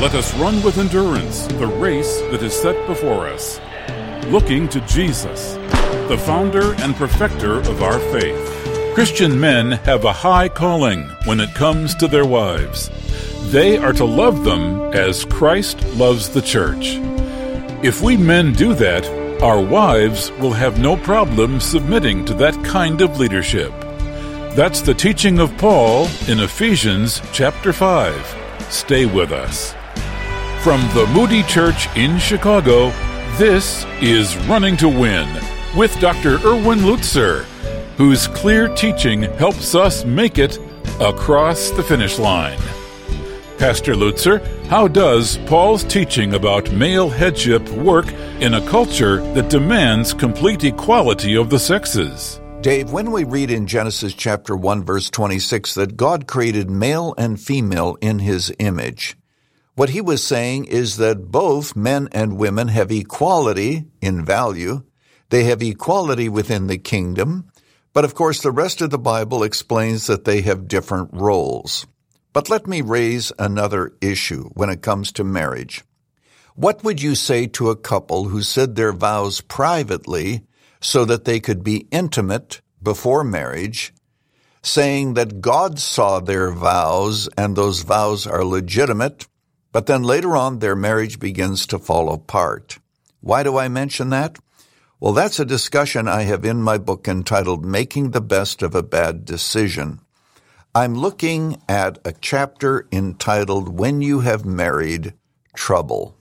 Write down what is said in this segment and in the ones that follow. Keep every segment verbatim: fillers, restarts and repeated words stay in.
let us run with endurance the race that is set before us, looking to Jesus, the founder and perfecter of our faith. Christian men have a high calling when it comes to their wives. They are to love them as Christ loves the church. If we men do that, our wives will have no problem submitting to that kind of leadership. That's the teaching of Paul in Ephesians chapter five. Stay with us. From the Moody Church in Chicago, this is Running to Win with Doctor Erwin Lutzer, whose clear teaching helps us make it across the finish line. Pastor Lutzer, how does Paul's teaching about male headship work in a culture that demands complete equality of the sexes? Dave, when we read in Genesis chapter one, verse twenty-six, that God created male and female in his image, what he was saying is that both men and women have equality in value. They have equality within the kingdom. But of course, the rest of the Bible explains that they have different roles. But let me raise another issue when it comes to marriage. What would you say to a couple who said their vows privately so that they could be intimate before marriage, saying that God saw their vows and those vows are legitimate, but then later on their marriage begins to fall apart? Why do I mention that? Well, that's a discussion I have in my book entitled Making the Best of a Bad Decision. I'm looking at a chapter entitled When You Have Married Trouble.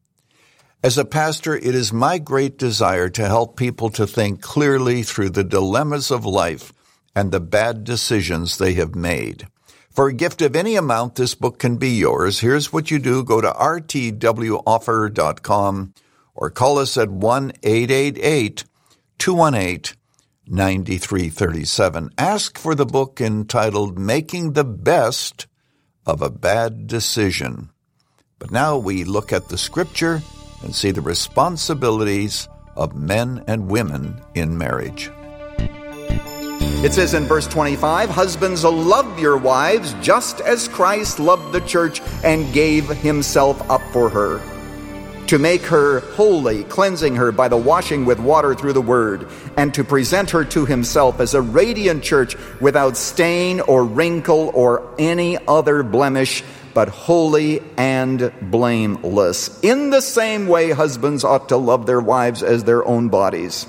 As a pastor, it is my great desire to help people to think clearly through the dilemmas of life and the bad decisions they have made. For a gift of any amount, this book can be yours. Here's what you do. Go to r t w offer dot com or call us at one eight eight eight, two one eight, nine three three seven. Ask for the book entitled Making the Best of a Bad Decision. But now we look at the scripture and see the responsibilities of men and women in marriage. It says in verse twenty-five, "Husbands, love your wives just as Christ loved the church and gave himself up for her, to make her holy, cleansing her by the washing with water through the word, and to present her to himself as a radiant church without stain or wrinkle or any other blemish, but holy and blameless. In the same way, husbands ought to love their wives as their own bodies.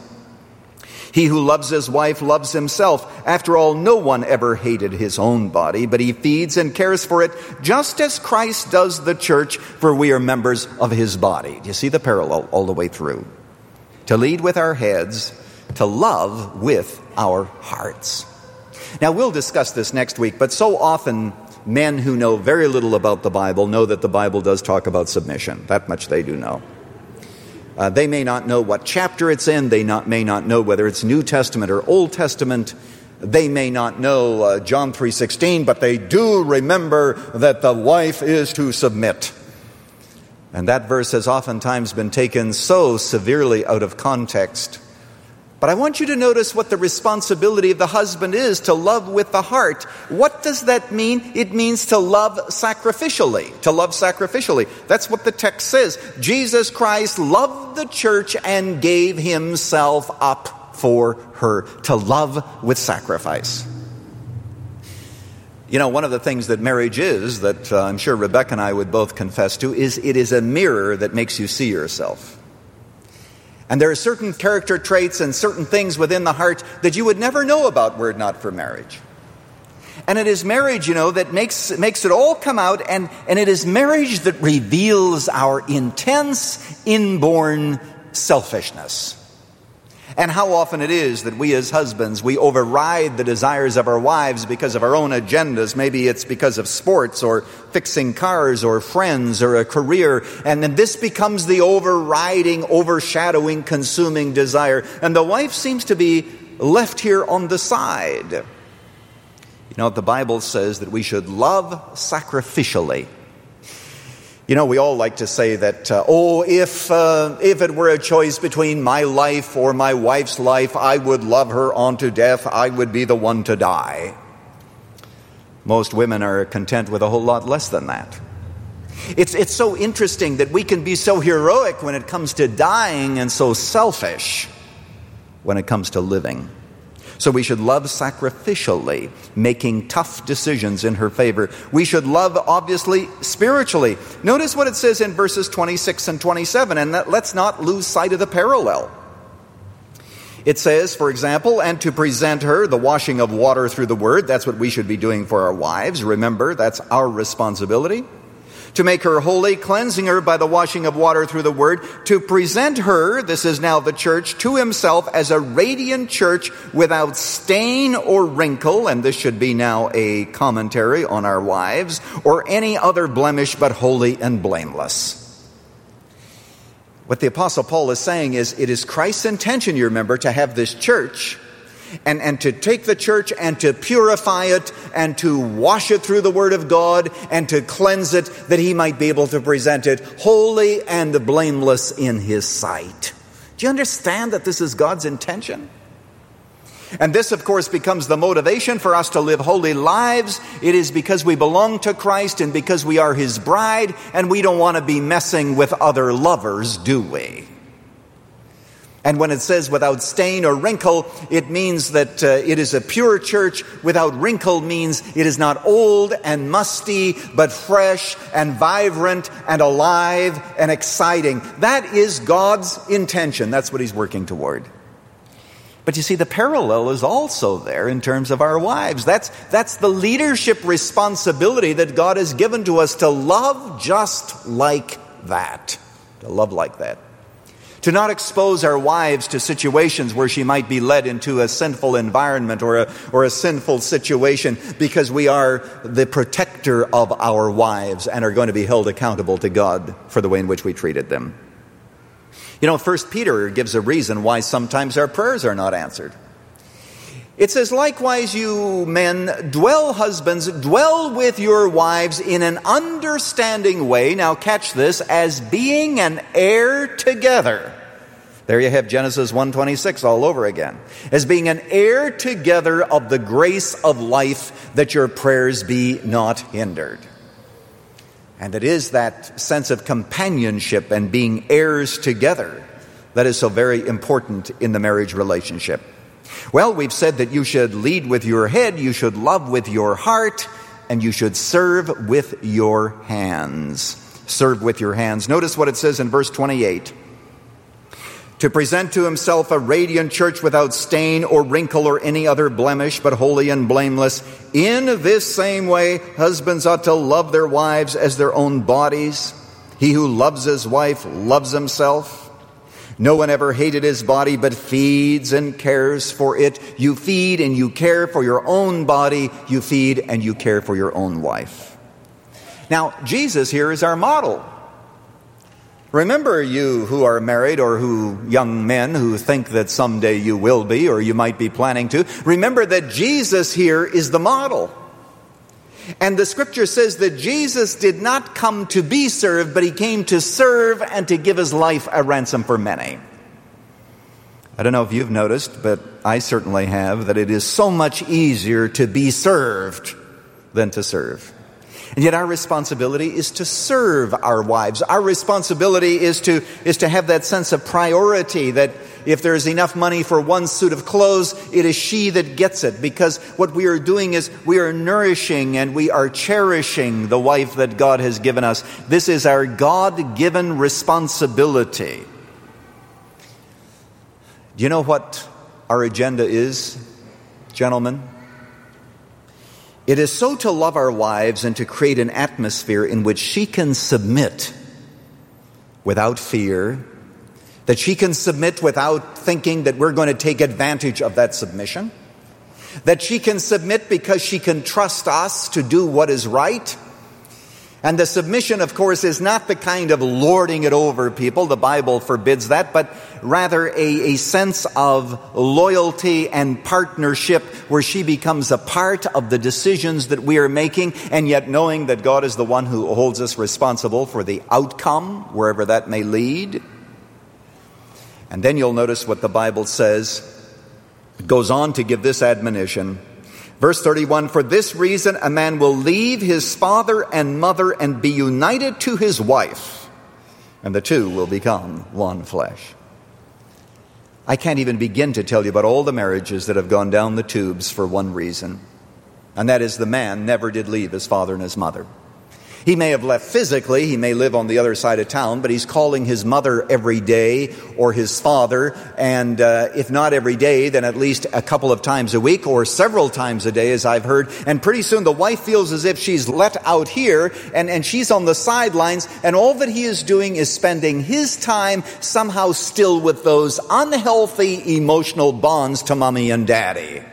He who loves his wife loves himself. After all, no one ever hated his own body, but he feeds and cares for it, just as Christ does the church, for we are members of his body." Do you see the parallel all the way through? To lead with our heads, to love with our hearts. Now, we'll discuss this next week, but so often men who know very little about the Bible know that the Bible does talk about submission. That much they do know. Uh, they may not know what chapter it's in. They not, may not know whether it's New Testament or Old Testament. They may not know uh, John three sixteen, but they do remember that the wife is to submit. And that verse has oftentimes been taken so severely out of context. But I want you to notice what the responsibility of the husband is, to love with the heart. What does that mean? It means to love sacrificially. To love sacrificially. That's what the text says. Jesus Christ loved the church and gave himself up for her. To love with sacrifice. You know, one of the things that marriage is, that uh, I'm sure Rebecca and I would both confess to, is it is a mirror that makes you see yourself. And there are certain character traits and certain things within the heart that you would never know about were it not for marriage. And it is marriage, you know, that makes, makes it all come out, and, and it is marriage that reveals our intense, inborn selfishness. And how often it is that we as husbands, we override the desires of our wives because of our own agendas. Maybe it's because of sports or fixing cars or friends or a career. And then this becomes the overriding, overshadowing, consuming desire. And the wife seems to be left here on the side. You know, the Bible says that we should love sacrificially. You know, we all like to say that, uh, oh, if uh, if it were a choice between my life or my wife's life, I would love her unto death. I would be the one to die. Most women are content with a whole lot less than that. It's, it's so interesting that we can be so heroic when it comes to dying and so selfish when it comes to living. So we should love sacrificially, making tough decisions in her favor. We should love, obviously, spiritually. Notice what it says in verses twenty-six and twenty-seven, and that, let's not lose sight of the parallel. It says, for example, and to present her the washing of water through the word. That's what we should be doing for our wives. Remember, that's our responsibility. To make her holy, cleansing her by the washing of water through the word, to present her, this is now the church, to himself as a radiant church without stain or wrinkle, and this should be now a commentary on our wives, or any other blemish, but holy and blameless. What the Apostle Paul is saying is, it is Christ's intention, you remember, to have this church And, and to take the church and to purify it and to wash it through the Word of God and to cleanse it, that he might be able to present it holy and blameless in his sight. Do you understand that this is God's intention? And this, of course, becomes the motivation for us to live holy lives. It is because we belong to Christ and because we are his bride, and we don't want to be messing with other lovers, do we? And when it says without stain or wrinkle, it means that uh, it is a pure church. Without wrinkle means it is not old and musty, but fresh and vibrant and alive and exciting. That is God's intention. That's what he's working toward. But you see, the parallel is also there in terms of our wives. That's, that's the leadership responsibility that God has given to us, to love just like that. To love like that. To not expose our wives to situations where she might be led into a sinful environment or a, or a sinful situation, because we are the protector of our wives and are going to be held accountable to God for the way in which we treated them. You know, First Peter gives a reason why sometimes our prayers are not answered. It says, likewise, you men, dwell, husbands, dwell with your wives in an understanding way. Now catch this, as being an heir together. There you have Genesis one twenty-six all over again. As being an heir together of the grace of life, that your prayers be not hindered. And it is that sense of companionship and being heirs together that is so very important in the marriage relationship. Well, we've said that you should lead with your head, you should love with your heart, and you should serve with your hands. Serve with your hands. Notice what it says in verse twenty-eight. To present to himself a radiant church without stain or wrinkle or any other blemish, but holy and blameless. In this same way, husbands ought to love their wives as their own bodies. He who loves his wife loves himself. No one ever hated his body, but feeds and cares for it. You feed and you care for your own body. You feed and you care for your own wife. Now, Jesus here is our model. Remember, you who are married, or who young men who think that someday you will be, or you might be planning to, remember that Jesus here is the model. And the scripture says that Jesus did not come to be served, but he came to serve and to give his life a ransom for many. I don't know if you've noticed, but I certainly have, that it is so much easier to be served than to serve. And yet our responsibility is to serve our wives. Our responsibility is to, is to have that sense of priority, that if there's enough money for one suit of clothes, it is she that gets it. Because what we are doing is we are nourishing and we are cherishing the wife that God has given us. This is our God-given responsibility. Do you know what our agenda is, gentlemen? It is so to love our wives and to create an atmosphere in which she can submit without fear, that she can submit without thinking that we're going to take advantage of that submission, that she can submit because she can trust us to do what is right. And the submission, of course, is not the kind of lording it over people. The Bible forbids that, but rather a, a sense of loyalty and partnership where she becomes a part of the decisions that we are making, and yet knowing that God is the one who holds us responsible for the outcome, wherever that may lead. And then you'll notice what the Bible says. It goes on to give this admonition. Verse thirty-one, for this reason a man will leave his father and mother and be united to his wife, and the two will become one flesh. I can't even begin to tell you about all the marriages that have gone down the tubes for one reason, and that is the man never did leave his father and his mother. He may have left physically, he may live on the other side of town, but he's calling his mother every day or his father, and uh, if not every day, then at least a couple of times a week or several times a day, as I've heard. And pretty soon the wife feels as if she's let out here, and, and she's on the sidelines, and all that he is doing is spending his time somehow still with those unhealthy emotional bonds to mommy and daddy.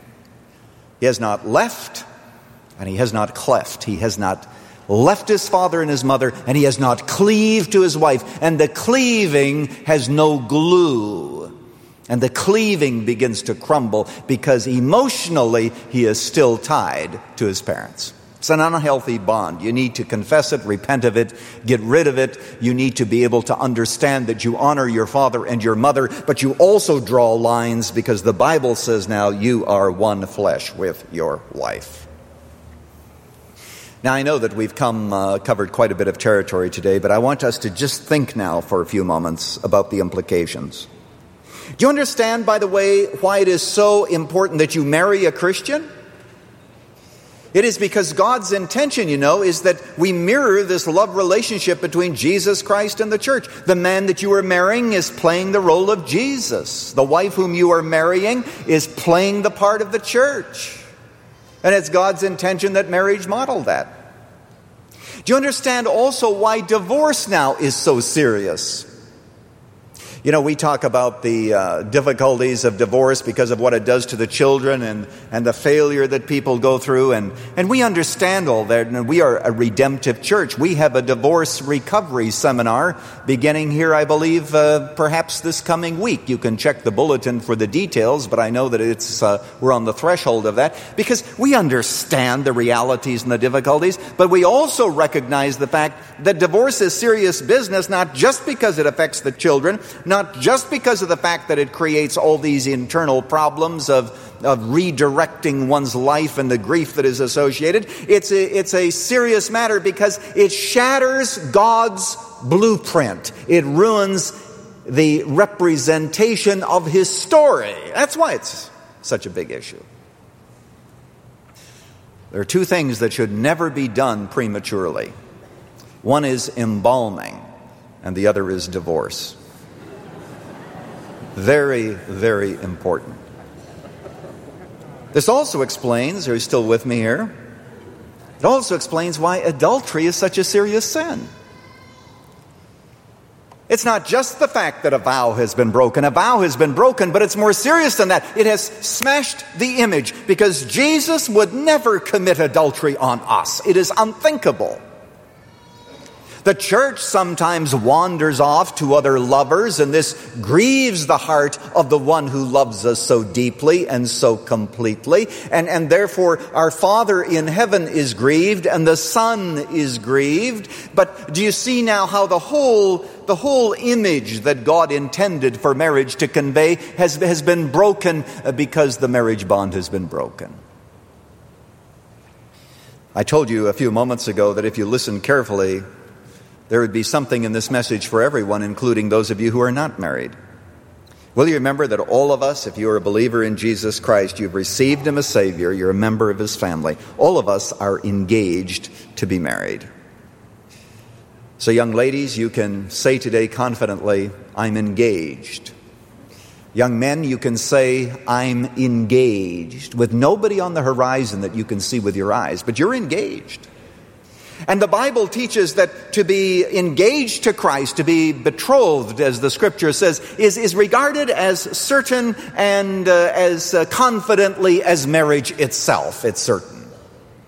He has not left, and he has not cleft. He has not left his father and his mother, and he has not cleaved to his wife. And the cleaving has no glue. And the cleaving begins to crumble because emotionally he is still tied to his parents. It's an unhealthy bond. You need to confess it, repent of it, get rid of it. You need to be able to understand that you honor your father and your mother, but you also draw lines because the Bible says now you are one flesh with your wife. Now, I know that we've come uh, covered quite a bit of territory today, but I want us to just think now for a few moments about the implications. Do you understand, by the way, why it is so important that you marry a Christian? It is because God's intention, you know, is that we mirror this love relationship between Jesus Christ and the church. The man that you are marrying is playing the role of Jesus. The wife whom you are marrying is playing the part of the church. And it's God's intention that marriage model that. Do you understand also why divorce now is so serious? You know, we talk about the uh, difficulties of divorce because of what it does to the children and, and the failure that people go through. And, and we understand all that. And we are a redemptive church. We have a divorce recovery seminar beginning here, I believe, uh, perhaps this coming week. You can check the bulletin for the details, but I know that it's uh, we're on the threshold of that because we understand the realities and the difficulties, but we also recognize the fact that divorce is serious business, not just because it affects the children, not just because of the fact that it creates all these internal problems of, of redirecting one's life and the grief that is associated. It's a, it's a serious matter because it shatters God's blueprint. It ruins the representation of His story. That's why it's such a big issue. There are two things that should never be done prematurely. One is embalming, and the other is divorce. Very, very important. This also explains, are you still with me here? It also explains why adultery is such a serious sin. It's not just the fact that a vow has been broken. A vow has been broken, but it's more serious than that. It has smashed the image because Jesus would never commit adultery on us. It is unthinkable. The church sometimes wanders off to other lovers, and this grieves the heart of the one who loves us so deeply and so completely. And, and therefore, our Father in heaven is grieved, and the Son is grieved. But do you see now how the whole, the whole image that God intended for marriage to convey has, has been broken because the marriage bond has been broken? I told you a few moments ago that if you listen carefully, there would be something in this message for everyone, including those of you who are not married. Will you remember that all of us, if you are a believer in Jesus Christ, you've received Him as Savior, you're a member of His family. All of us are engaged to be married. So young ladies, you can say today confidently, I'm engaged. Young men, you can say, I'm engaged, with nobody on the horizon that you can see with your eyes, but you're engaged. And the Bible teaches that to be engaged to Christ, to be betrothed, as the Scripture says, is, is regarded as certain and uh, as uh, confidently as marriage itself. It's certain.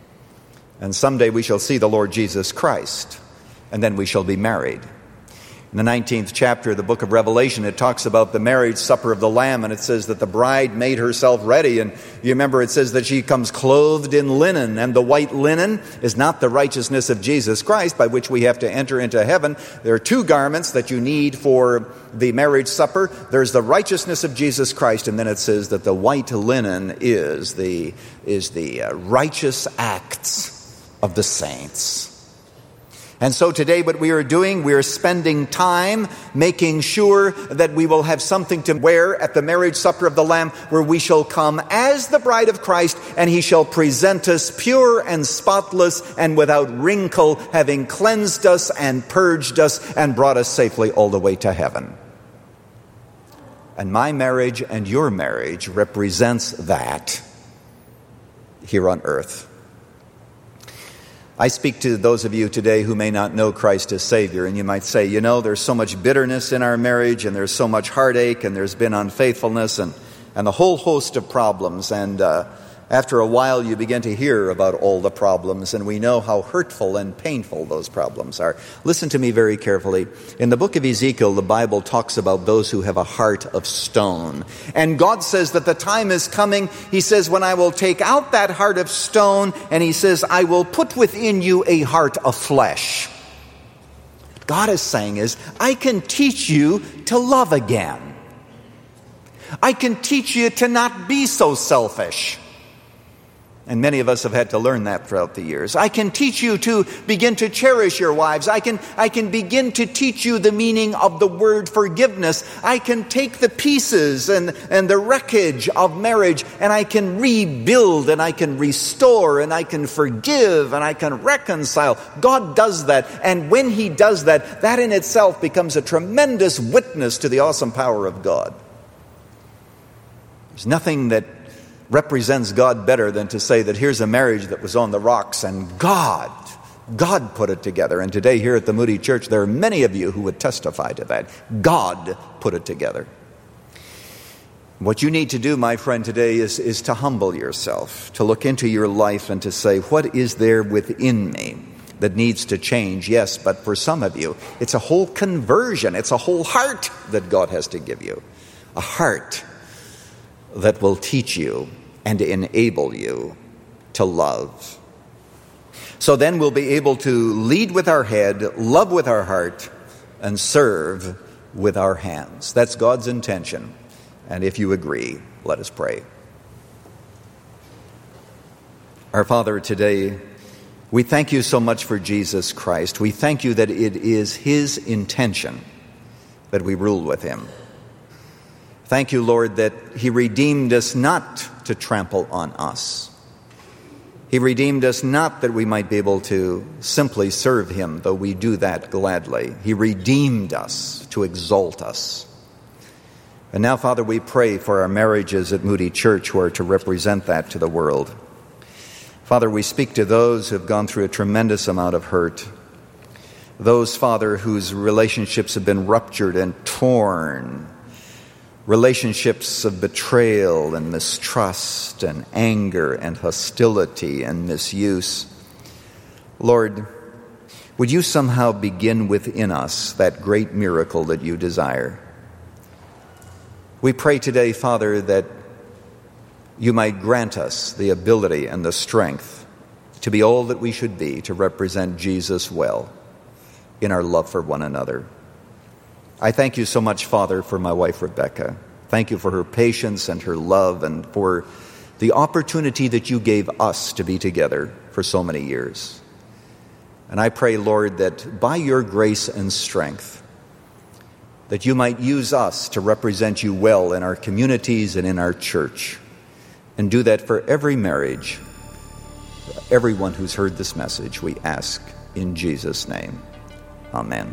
And someday we shall see the Lord Jesus Christ, and then we shall be married. In the nineteenth chapter of the book of Revelation, it talks about the marriage supper of the Lamb, and it says that the bride made herself ready. And you remember it says that she comes clothed in linen, and the white linen is not the righteousness of Jesus Christ by which we have to enter into heaven. There are two garments that you need for the marriage supper. There's the righteousness of Jesus Christ, and then it says that the white linen is the, is the uh, righteous acts of the saints. And so today what we are doing, we are spending time making sure that we will have something to wear at the marriage supper of the Lamb, where we shall come as the bride of Christ, and he shall present us pure and spotless and without wrinkle, having cleansed us and purged us and brought us safely all the way to heaven. And my marriage and your marriage represents that here on earth. I speak to those of you today who may not know Christ as Savior, and you might say, you know, there's so much bitterness in our marriage, and there's so much heartache, and there's been unfaithfulness, and, and a whole host of problems. And uh, after a while, you begin to hear about all the problems, and we know how hurtful and painful those problems are. Listen to me very carefully. In the book of Ezekiel, the Bible talks about those who have a heart of stone. And God says that the time is coming, he says, when I will take out that heart of stone, and he says, I will put within you a heart of flesh. What God is saying is, I can teach you to love again. I can teach you to not be so selfish. And many of us have had to learn that throughout the years. I can teach you to begin to cherish your wives. I can, I can begin to teach you the meaning of the word forgiveness. I can take the pieces and, and the wreckage of marriage, and I can rebuild, and I can restore, and I can forgive, and I can reconcile. God does that. And when he does that, that in itself becomes a tremendous witness to the awesome power of God. There's nothing that represents God better than to say that here's a marriage that was on the rocks, and God, God put it together. And today here at the Moody Church, there are many of you who would testify to that. God put it together. What you need to do, my friend, today is, is to humble yourself, to look into your life and to say, what is there within me that needs to change? Yes, but for some of you, it's a whole conversion. It's a whole heart that God has to give you. A heart that will teach you and enable you to love. So then we'll be able to lead with our head, love with our heart, and serve with our hands. That's God's intention. And if you agree, let us pray. Our Father, today, we thank you so much for Jesus Christ. We thank you that it is his intention that we rule with him. Thank you, Lord, that he redeemed us not to trample on us. He redeemed us not that we might be able to simply serve him, though we do that gladly. He redeemed us to exalt us. And now, Father, we pray for our marriages at Moody Church who are to represent that to the world. Father, we speak to those who have gone through a tremendous amount of hurt. Those, Father, whose relationships have been ruptured and torn. Relationships of betrayal and mistrust and anger and hostility and misuse. Lord, would you somehow begin within us that great miracle that you desire? We pray today, Father, that you might grant us the ability and the strength to be all that we should be, to represent Jesus well in our love for one another. I thank you so much, Father, for my wife, Rebecca. Thank you for her patience and her love and for the opportunity that you gave us to be together for so many years. And I pray, Lord, that by your grace and strength, that you might use us to represent you well in our communities and in our church, and do that for every marriage, for everyone who's heard this message, we ask in Jesus' name. Amen.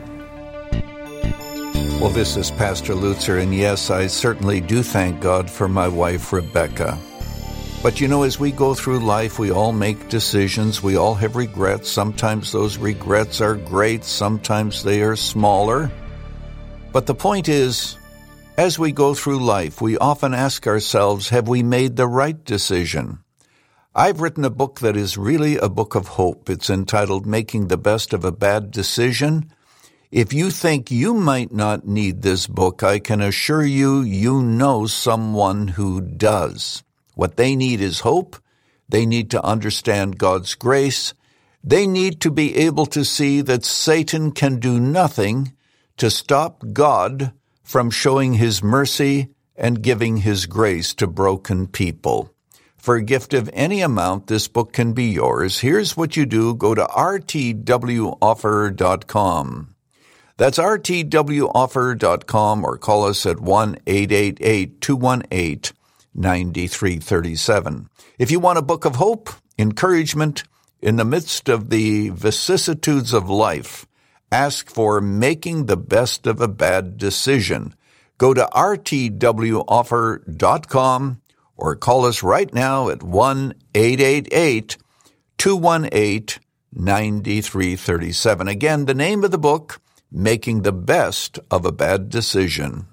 Well, this is Pastor Lutzer, and yes, I certainly do thank God for my wife, Rebecca. But you know, as we go through life, we all make decisions. We all have regrets. Sometimes those regrets are great. Sometimes they are smaller. But the point is, as we go through life, we often ask ourselves, have we made the right decision? I've written a book that is really a book of hope. It's entitled Making the Best of a Bad Decision. If you think you might not need this book, I can assure you, you know someone who does. What they need is hope. They need to understand God's grace. They need to be able to see that Satan can do nothing to stop God from showing his mercy and giving his grace to broken people. For a gift of any amount, this book can be yours. Here's what you do. Go to r t w offer dot com. That's r t w offer dot com, or call us at one eight eight eight, two one eight, nine three three seven. If you want a book of hope, encouragement, in the midst of the vicissitudes of life, ask for Making the Best of a Bad Decision. Go to r t w offer dot com or call us right now at one eight eight eight, two one eight, nine three three seven. Again, the name of the book, Making the Best of a Bad Decision.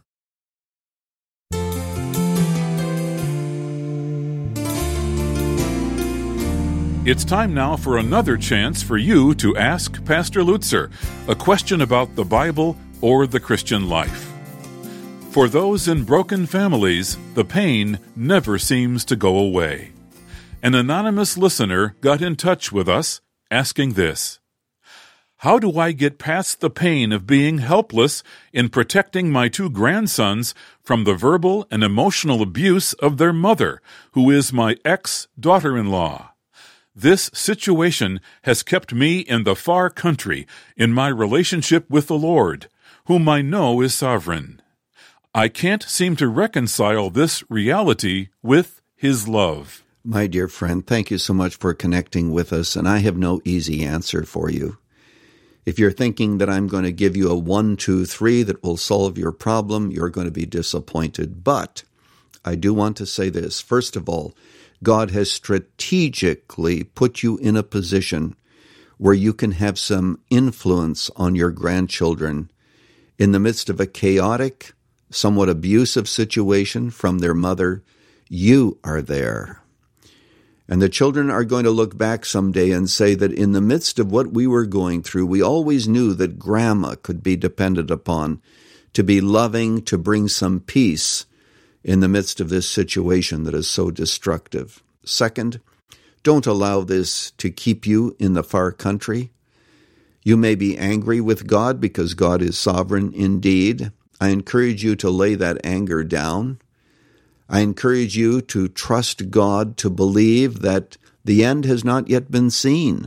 It's time now for another chance for you to ask Pastor Lutzer a question about the Bible or the Christian life. For those in broken families, the pain never seems to go away. An anonymous listener got in touch with us asking this: how do I get past the pain of being helpless in protecting my two grandsons from the verbal and emotional abuse of their mother, who is my ex-daughter-in-law? This situation has kept me in the far country in my relationship with the Lord, whom I know is sovereign. I can't seem to reconcile this reality with His love. My dear friend, thank you so much for connecting with us, and I have no easy answer for you. If you're thinking that I'm going to give you a one, two, three that will solve your problem, you're going to be disappointed. But I do want to say this. First of all, God has strategically put you in a position where you can have some influence on your grandchildren in the midst of a chaotic, somewhat abusive situation from their mother. You are there. And the children are going to look back someday and say that in the midst of what we were going through, we always knew that Grandma could be depended upon to be loving, to bring some peace in the midst of this situation that is so destructive. Second, don't allow this to keep you in the far country. You may be angry with God because God is sovereign indeed. I encourage you to lay that anger down. I encourage you to trust God, to believe that the end has not yet been seen.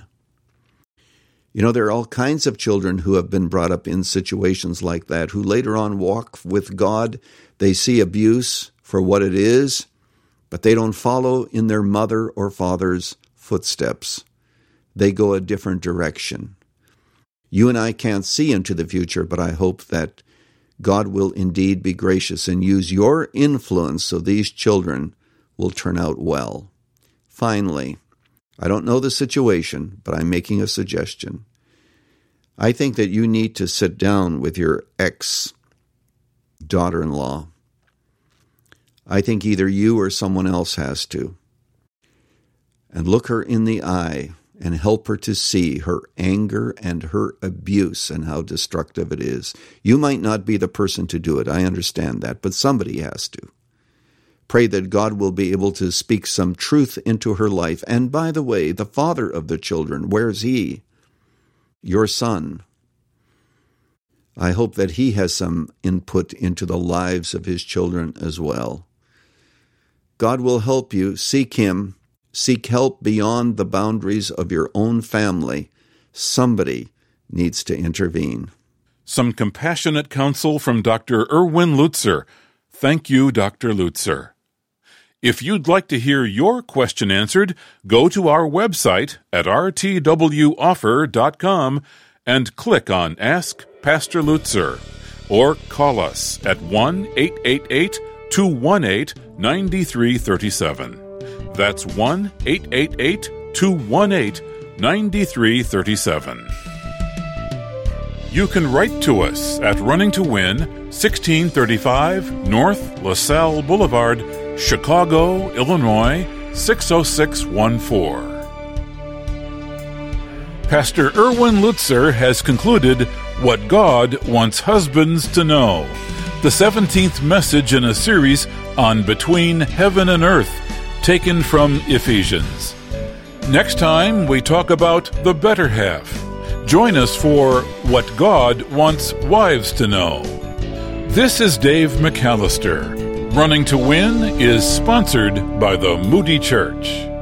You know, there are all kinds of children who have been brought up in situations like that, who later on walk with God. They see abuse for what it is, but they don't follow in their mother or father's footsteps. They go a different direction. You and I can't see into the future, but I hope that God will indeed be gracious and use your influence so these children will turn out well. Finally, I don't know the situation, but I'm making a suggestion. I think that you need to sit down with your ex-daughter-in-law. I think either you or someone else has to. And look her in the eye and help her to see her anger and her abuse and how destructive it is. You might not be the person to do it, I understand that, but somebody has to. Pray that God will be able to speak some truth into her life. And by the way, the father of the children, where's he? Your son. I hope that he has some input into the lives of his children as well. God will help you. Seek him. Seek help beyond the boundaries of your own family. Somebody needs to intervene. Some compassionate counsel from Doctor Erwin Lutzer. Thank you, Doctor Lutzer. If you'd like to hear your question answered, go to our website at r t w offer dot com and click on Ask Pastor Lutzer, or call us at one eight eight eight, two one eight, nine three three seven. That's one eight eight eight, two one eight, nine three three seven. You can write to us at Running to Win, sixteen thirty-five North LaSalle Boulevard, Chicago, Illinois, six oh six one four. Pastor Erwin Lutzer has concluded What God Wants Husbands to Know, the seventeenth message in a series on Between Heaven and Earth, taken from Ephesians. Next time, we talk about the better half. Join us for What God Wants Wives to Know. This is Dave McAllister. Running to Win is sponsored by the Moody Church.